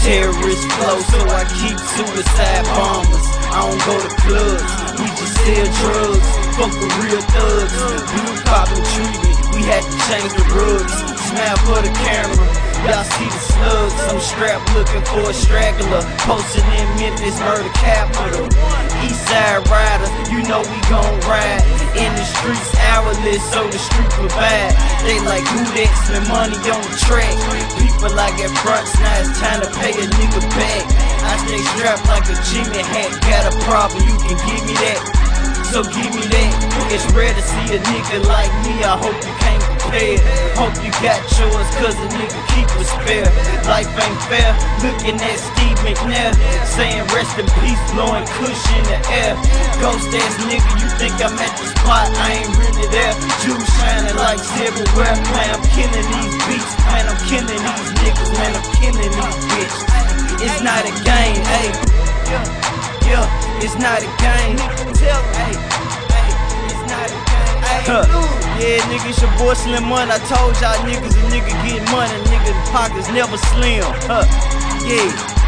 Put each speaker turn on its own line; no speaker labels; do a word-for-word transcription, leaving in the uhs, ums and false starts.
terrorist flow, so I keep suicide bombers. I don't go to clubs, we just sell drugs. Fuck with real thugs, blue poppin' treatment, we had to change the rugs. Smile for the camera, y'all see the slugs. I'm strapped looking for a straggler, posted in Memphis, murder capital. Eastside rider, you know we gon' ride. In the streets hourless, so the street provide. They like who that spend money on the track. People like at fronts, now it's time to pay a nigga back. I stay strapped like a Jimmy hat. Got a problem, you can give me that, so give me that. It's rare to see a nigga like me, I hope you can't compare. Hope you got yours, cause a nigga keep a spare. Life ain't fair, looking at Steve McNair, saying rest in peace, blowing kush in the air. Ghost ass nigga, you think I'm at the spot, I ain't really there. Jewels shining like silverware, man, I'm killing these beats. Man, I'm killing these niggas, man, I'm killing these bitches. It's not a game, ayy. Yeah, yeah, it's not a game. Tell me, ayy, it's not a game. Huh. Yeah, nigga, it's your boy Slim Money. I told y'all niggas a nigga get money, nigga, the pockets never slim. Huh. Yeah.